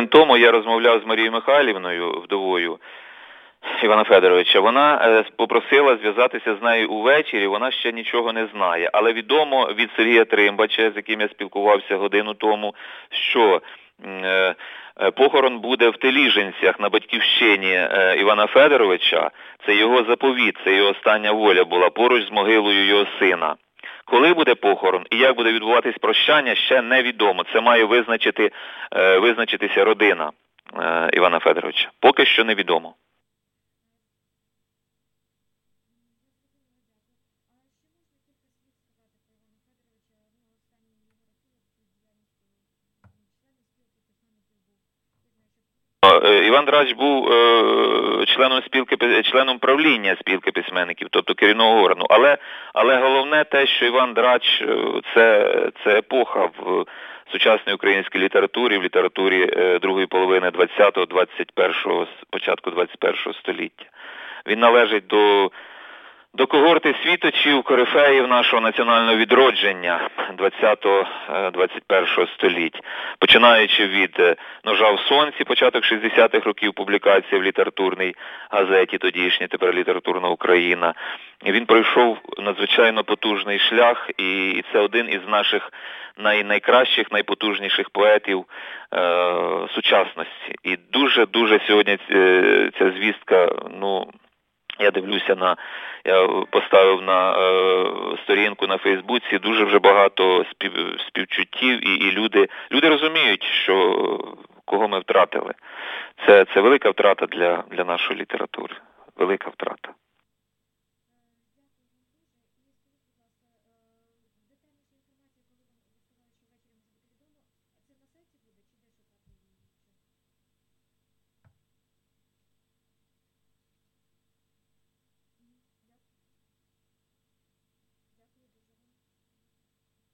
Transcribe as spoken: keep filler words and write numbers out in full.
тому я розмовляв з Марією Михайлівною, вдовою Івана Федоровича. Вона попросила зв'язатися з нею увечері, вона ще нічого не знає. Але відомо від Сергія Тримбача, з яким я спілкувався годину тому, що е, похорон буде в Теліжинцях на батьківщині Івана Федоровича. Це його заповіт, це його остання воля була, поруч з могилою його сина. Коли буде похорон і як буде відбуватись прощання, ще невідомо. Це має визначити, е, визначитися родина е, Івана Федоровича. Поки що невідомо. Іван Драч був е, членом спілки, членом правління спілки письменників, тобто керівного органу. Але, але головне те, що Іван Драч це, це епоха в сучасній українській літературі, в літературі е, другої половини двадцятого, двадцять першого, початку двадцять першого століття. Він належить до До когорти світочів, корифеїв нашого національного відродження двадцятого - двадцять першого століть. Починаючи від «Ножа в сонці», початок шістдесятих років, публікація в літературній газеті, тодішній, тепер «Літературна Україна». Він пройшов надзвичайно потужний шлях, і це один із наших най- найкращих, найпотужніших поетів е- сучасності. І дуже-дуже сьогодні ця звістка, ну, я дивлюся на, я поставив на е, сторінку на Фейсбуці, дуже вже багато спів, співчуттів, і, і люди, люди розуміють, що кого ми втратили. Це, це велика втрата для, для нашої літератури, велика втрата.